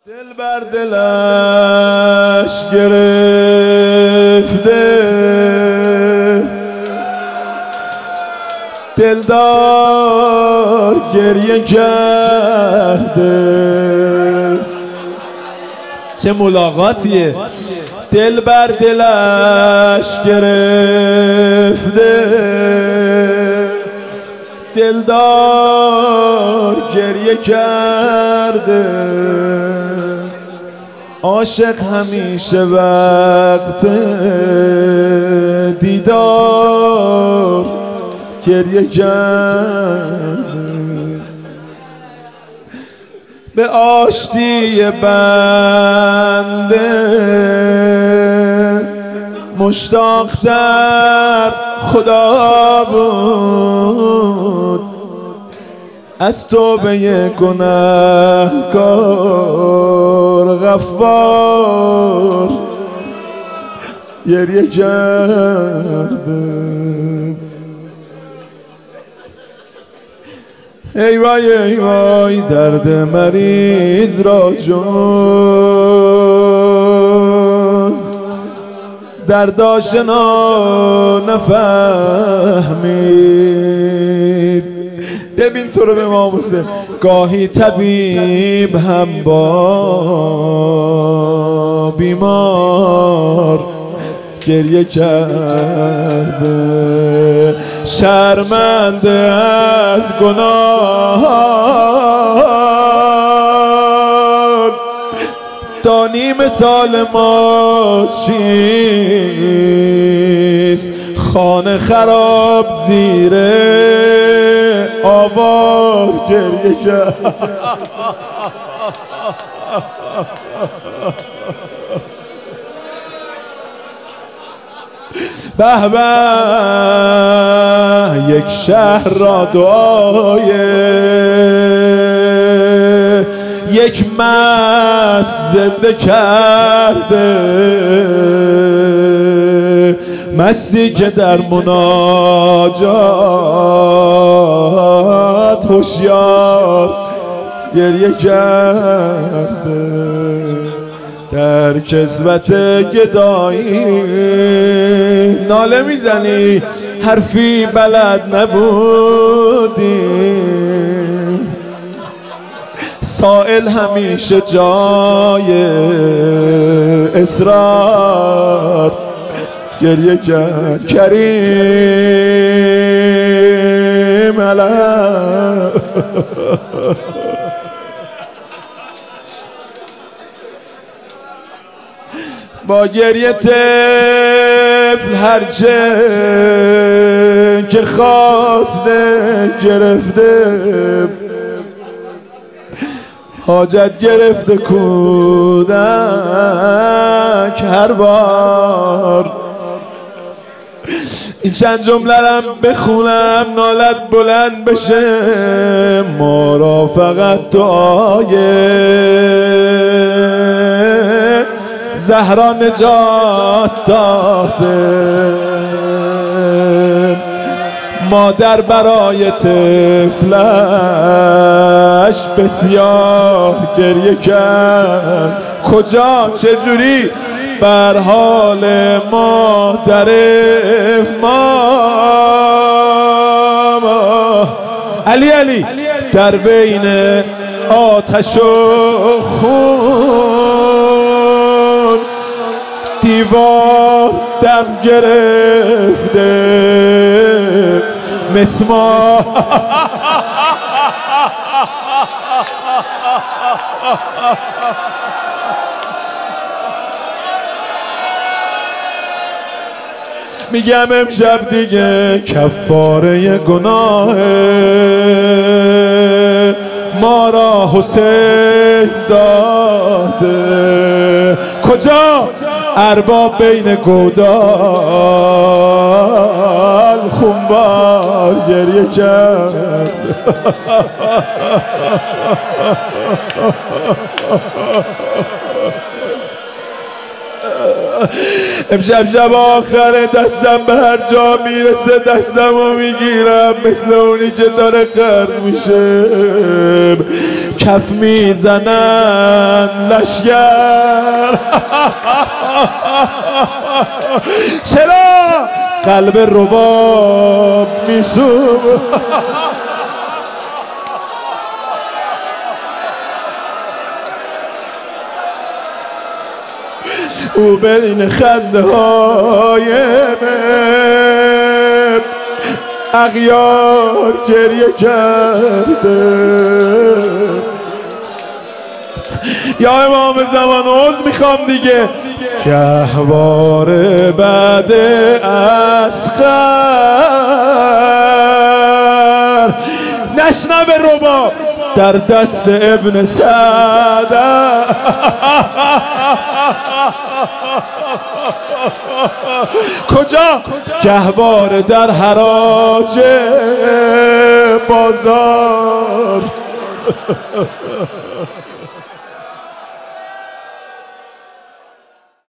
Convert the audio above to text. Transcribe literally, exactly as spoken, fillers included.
دل بر دلش گرفته، دلدار گریه کرده. چه ملاقاتیه. دل بر دلش گرفته، دلدار گریه کرده. عاشق همیشه وقت دیدار گریه کرده. به آشتی بنده مشتاق‌تر خدا بود، از توبه گنهکار غفار گریه کرده. ای وای ای وای درد مریض را جز درد آشنا نفهمید. ببین تو رو به ما حسین، گاهی طبیب هم با بیمار گریه کرده. شرمنده از گناه دانی مثال ما چیست. خانه خراب زیر آوار گریه کرد. به به یک شهر را دعای یک مست زنده کرده. مستی که در مناجات هوشیار گریه کرده. در کسوت گدایی ناله میزنی، حرفی بلد نبودی. سائل همیشه جای اصرار گریه کرد. کریم علم با گریه طفل هرچه که خواسته گرفته. حاجت گرفته کودک هر بار. این چند جمله‌ام بخونم نالت بلند بشه. ما را فقط دعای زهرا نجات داده. مادر برای طفلش بسیار گریه کرد. کجا چجوری بر حال مادر ما. علی علی در بین آتش و خون دیوار دم گرفته. مسمار میگم امشب دیگه کفاره گناه ما را حسین داده. کجا ارباب بین گودال خونبار گریه کرد. امشب شب آخره دستم به هر جا میرسه دستم رو میگیرم مثل اونی که داره خرد میشه. کف میزنن لشگر. چرا قلب رباب میسوز؟ او بین خنده های من اغیار گریه کرده. یا امام زمان عوض میخوام دیگه. گهواره بعد اسقر نشنب رباب در دست ابن سعد. کجا؟ گهواره در حراج بازار.